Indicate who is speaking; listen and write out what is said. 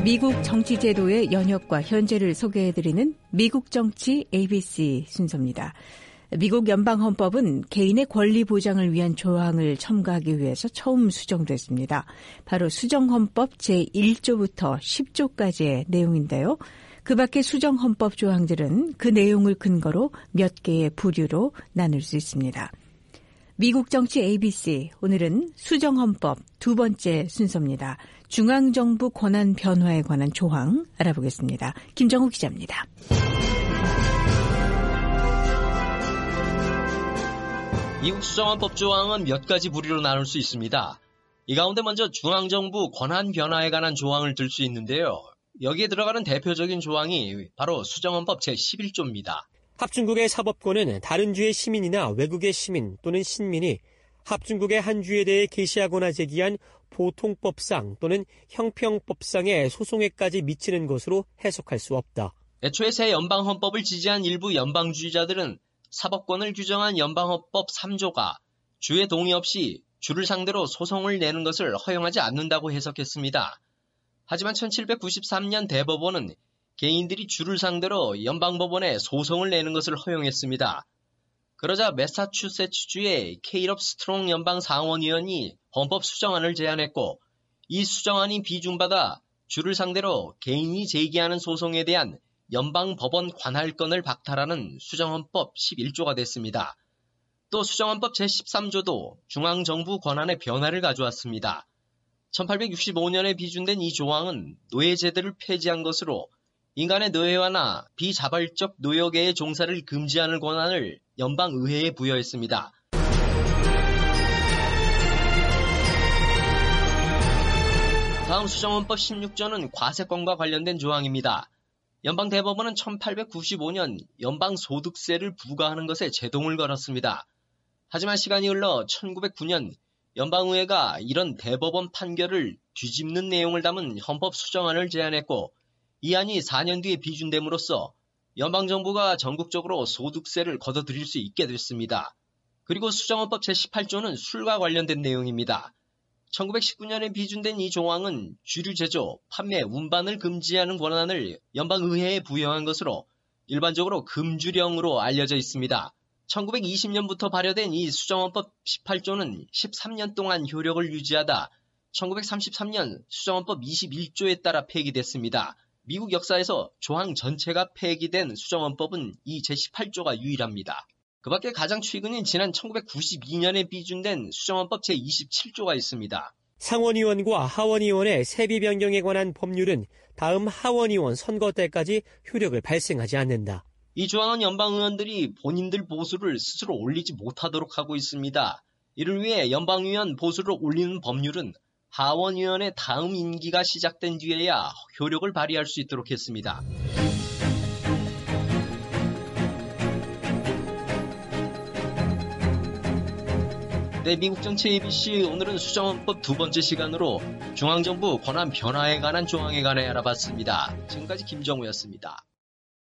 Speaker 1: 미국 정치 제도의 연역과 현재를 소개해드리는 미국 정치 ABC 순서입니다. 미국 연방헌법은 개인의 권리 보장을 위한 조항을 첨가하기 위해서 처음 수정됐습니다. 바로 수정헌법 제1조부터 10조까지의 내용인데요. 그 밖의 수정헌법 조항들은 그 내용을 근거로 몇 개의 부류로 나눌 수 있습니다. 미국 정치 ABC, 오늘은 수정헌법 두 번째 순서입니다. 중앙정부 권한 변화에 관한 조항 알아보겠습니다. 김정우 기자입니다.
Speaker 2: 미국 수정헌법 조항은 몇 가지 부류로 나눌 수 있습니다. 이 가운데 먼저 중앙정부 권한 변화에 관한 조항을 들 수 있는데요. 여기에 들어가는 대표적인 조항이 바로 수정헌법 제11조입니다.
Speaker 3: 합중국의 사법권은 다른 주의 시민이나 외국의 시민 또는 신민이 합중국의 한 주에 대해 게시하거나 제기한 보통법상 또는 형평법상의 소송에까지 미치는 것으로 해석할 수 없다.
Speaker 2: 애초에 새 연방헌법을 지지한 일부 연방주의자들은 사법권을 규정한 연방헌법 3조가 주의 동의 없이 주를 상대로 소송을 내는 것을 허용하지 않는다고 해석했습니다. 하지만 1793년 대법원은 개인들이 주를 상대로 연방법원에 소송을 내는 것을 허용했습니다. 그러자 매사추세츠주의 케일럽 스트롱 연방상원의원이 헌법 수정안을 제안했고 이 수정안이 비준받아 주를 상대로 개인이 제기하는 소송에 대한 연방법원 관할권을 박탈하는 수정헌법 11조가 됐습니다. 또 수정헌법 제13조도 중앙정부 권한의 변화를 가져왔습니다. 1865년에 비준된 이 조항은 노예제도를 폐지한 것으로 인간의 노예화나 비자발적 노역의 종사를 금지하는 권한을 연방의회에 부여했습니다. 다음 수정헌법 16조는 과세권과 관련된 조항입니다. 연방대법원은 1895년 연방소득세를 부과하는 것에 제동을 걸었습니다. 하지만 시간이 흘러 1909년 연방의회가 이런 대법원 판결을 뒤집는 내용을 담은 헌법 수정안을 제안했고 이 안이 4년 뒤에 비준됨으로써 연방정부가 전국적으로 소득세를 걷어들일 수 있게 됐습니다. 그리고 수정헌법 제18조는 술과 관련된 내용입니다. 1919년에 비준된 이 조항은 주류 제조, 판매, 운반을 금지하는 권한을 연방의회에 부여한 것으로 일반적으로 금주령으로 알려져 있습니다. 1920년부터 발효된 이 수정헌법 18조는 13년 동안 효력을 유지하다 1933년 수정헌법 21조에 따라 폐기됐습니다. 미국 역사에서 조항 전체가 폐기된 수정헌법은 이 제18조가 유일합니다. 그 밖에 가장 최근인 지난 1992년에 비준된 수정헌법 제27조가 있습니다.
Speaker 3: 상원의원과 하원의원의 세비 변경에 관한 법률은 다음 하원의원 선거 때까지 효력을 발생하지 않는다.
Speaker 2: 이 조항은 연방의원들이 본인들 보수를 스스로 올리지 못하도록 하고 있습니다. 이를 위해 연방의원 보수를 올리는 법률은 하원의원의 다음 임기가 시작된 뒤에야 효력을 발휘할 수 있도록 했습니다. 네, 미국 정치 ABC 오늘은 수정헌법 두 번째 시간으로 중앙정부 권한 변화에 관한 조항에 관해 알아봤습니다. 지금까지 김정우였습니다.